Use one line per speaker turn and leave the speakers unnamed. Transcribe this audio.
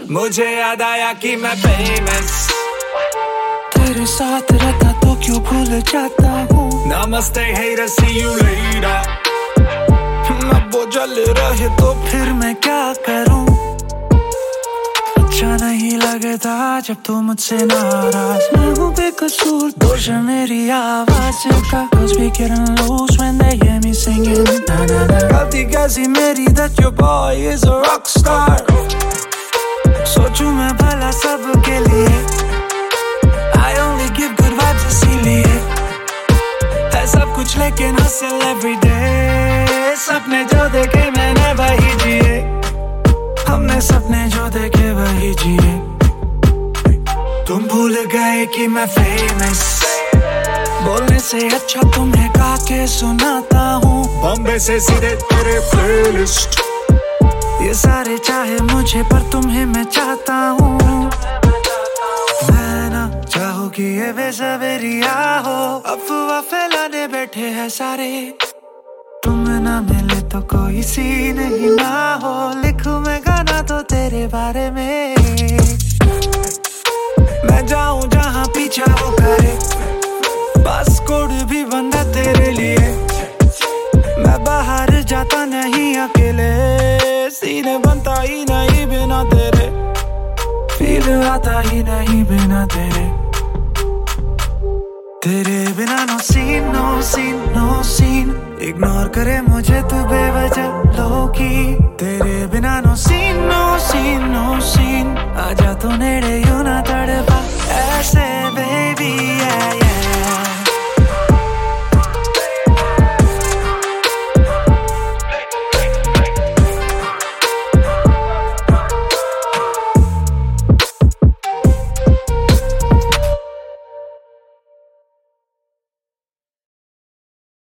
मुझे याद आया कि मैं फेमस
तेरे साथ रहता तो क्यों भूल जाता हूँ।
नमस्ते haters, see you later।
मैं बोझल रहे तो फिर मैं क्या करूँ। अच्छा नहीं लगता जब तू मुझसे नाराज। मैं हूँ बेकसूर, दोष है मेरी आवाज का। Girls be getting loose when they hear me singing na na na। गलती कैसी मेरी that your boy is a rock star। सोचूं मैं भला सबके लिए, I only give good vibes इसीलिए। है सब कुछ लेकिन hustle every day। सपने जो देखे मैंने वही जिए, हमने सपने जो देखे वही जिए। तुम भूल गए कि मैं फेमस, बोलने से अच्छा तुम्हें गा के सुनाता हूँ।
बॉम्बे से सीधे तेरे प्लेलिस्ट।
ये सारे चाहे मुझे पर तुम्हें मैं चाहता हूँ। मैं ना चाहूँ कि ये बेसबरिया हो, अफवाह फैलाने बैठे हैं सारे। तुम ना मिले तो कोई सीन ही ना हो, लिखूं मैं गाना तो तेरे बारे में। मैं जाऊं जहां पीछा वो करे, पासपोर्ट भी बंदा तेरे लिए। मैं बाहर जाता नहीं अकेले, सीने बनता ही नहीं बिना तेरे, फील आता ही नहीं बिना तेरे। तेरे बिना no scene no scene no scene, ignore करे मुझे तू बेवजह लोकी। तेरे बिना no scene no scene no scene, आजा तू नेड़े यूं ना तड़पा।